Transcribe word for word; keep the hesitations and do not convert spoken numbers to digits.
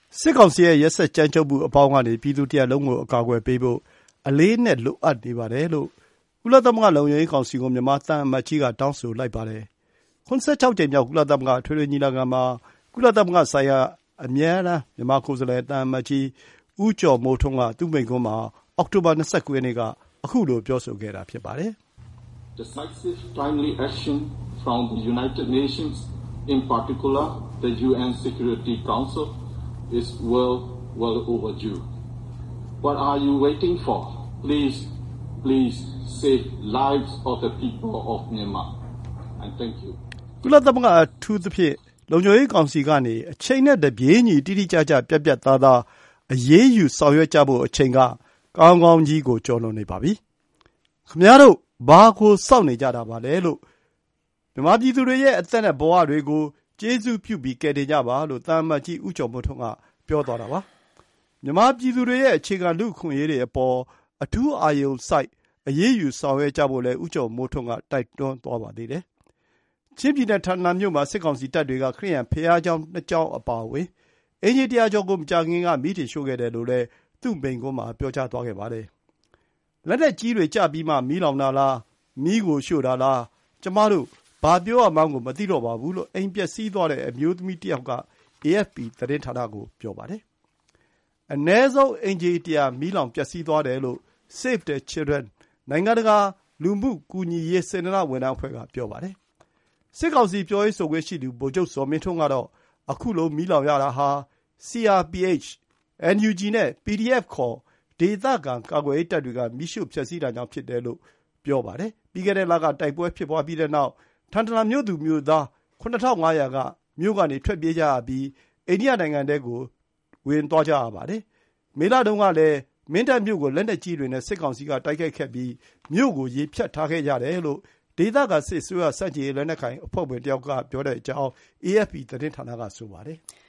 စစ်ကောင်စီရဲ့ရက်စက်ကြမ်းကြုတ်မှုအပေါင်းကနေပြည်သူတရားလုံးကိုအကာအကွယ်ပေးဖို့အလေးနဲ့လိုအပ်နေပါတယ်လို့ကုလသမဂ္ဂလုံခြုံရေးကောင်စီကိုမြန်မာသံအမတ်ကြီးကတောင်းဆိုလိုက်ပါတယ်။၇၆ ကြိမ်မြောက်ကုလသမဂ္ဂအထွေထွေညီလာခံမှာကုလသမဂ္ဂဆိုင်ရာအမြဲတမ်းမြန်မာကိုယ်စားလှယ်သံအမတ်ကြီးဦးကျော်မိုးထွန်းကသူ့မိန့်ခွန်းမှာအောက်တိုဘာ၂၉ ရက်နေ့ကအခုလိုပြောဆိုခဲ့တာဖြစ်ပါတယ်။ Decisive timely action from the United Nations, in particular the U N Security Council, is well, well overdue. What are you waiting for? Please, please save lives of the people of Myanmar. And thank you. ကုလသမဂ္ဂအထူးသဖြင့်လုံခြုံရေးကောင်စီကနေအချိန်နဲ့တပြေးညီတိတိကျကျပြတ်ပြတ်သားသားအရေးယူဆောင်ရွက်ကြဖို့အချိန်ကကောင်းကောင်းကြီးကိုကျော်လွန်နေပါပြီ။ခင်ဗျားတို့ဘာကိုစောင့်နေကြတာပါလဲလို့မြန်မာပြည်သူတွေရဲ့အသက်နဲ့ဘဝတွေကိုကျေးဇူးပြုပြီးကယ်တင်ကြပါလို့သံအမတ်ကြီးဦးကျော်မိုးထွန်းကပြောသွားတာပါ။မြန်မာပြည်သူတွေရဲ့အခြေခံလူ့အခွင့်အရေးတွေအပေါ်အထူးအာရုံစိုက်အရေးယူဆောင်ရွက်ကြဖို့လည်းဦးကျော်မိုးထွန်းကတိုက်တွန်းသွားပါသေးတယ်။ချင်းပြည်နယ်ထန်တလန်မြို့မှာစစ်ကောင်စီတပ်တွေကခရစ်ယာန်ဘုရားကျောင်းနှစ်ကျောင်းအပါအဝင်အင်ဂျီတရာကျော်ကိုမကြာခင်ကမီးတင်ရှို့ခဲ့တယ်လို့လည်းသူ့မိန့်ခွန်းမှာပြောကြားသွားခဲ့ပါတယ်။လက်နက်ကြီးတွေကျပြီးမှမီးလောင်တာလားမီးကိုရှို့တာလားကျမတို့ဘာပြောရမှန်းကိုမသိတော့ပါဘူးလို့အိမ်ပျက်စီးသွားတဲ့အမျိုးသမီးတစ်ယောက်က အေအက်ဖ်ပီ သတင်းဌာနကိုပြောပါတယ်။အနည်းဆုံးအင်ဂျီတရာမီးလောင်ပျက်စီးသွားတယ်လို့ Save the Children နိုင်ငံတကာလူမှုကူညီရေးစေတနာ့ဝန်ထမ်းအဖွဲ့ကပြောပါတယ်။စစ်ကောင်စီပြောရေးဆိုခွင့်ရှိသူဗိုလ်ချုပ်ဇော်မင်းထွန်းကတော့အခုလိုမီးလောင်ရတာဟာ စီ အာർ ပီ အိတ်ချ်, အန် ယူ ဂျီ နဲ့ ပီ ဒီ အက်ဖ် ခေါ်ဒေသခံကာကွယ်ရေးတပ်တွေကမီးရှို့ဖျက်ဆီးတာကြောင့်ဖြစ်တယ်လို့ပြောပါတယ်။ပြီးခဲ့တဲ့လကတိုက်ပွဲဖြစ်ပွားပြီးတဲ့နောက်ထန်တလန်မြို့သူမြို့သားခုနှစ်ထောင်ငါးရာကမြို့ကနေထွက်ပြေးကြရပြီးအိန္ဒိယနိုင်ငံထဲကိုဝင်သွားကြရပါတယ်။မေလတုန်းကလည်းမင်းတပ်မြို့ကိုလက်နက်ကြီးတွေနဲ့စစ်ကောင်စီကတိုက်ခိုက်ခဲ့ပြီးမြို့ကိုရေဖြတ်ထားခဲ့ကြတယ်လို့ဒေသခံစစ်အစိုးရစန့်ကျင်ရေးလက်နက်ကိုင်အဖွဲ့ဝင်တယောက်ကပြောတဲ့အကြောင်း အေအက်ဖ်ပီ သတင်းဌာနကဆိုပါတယ်။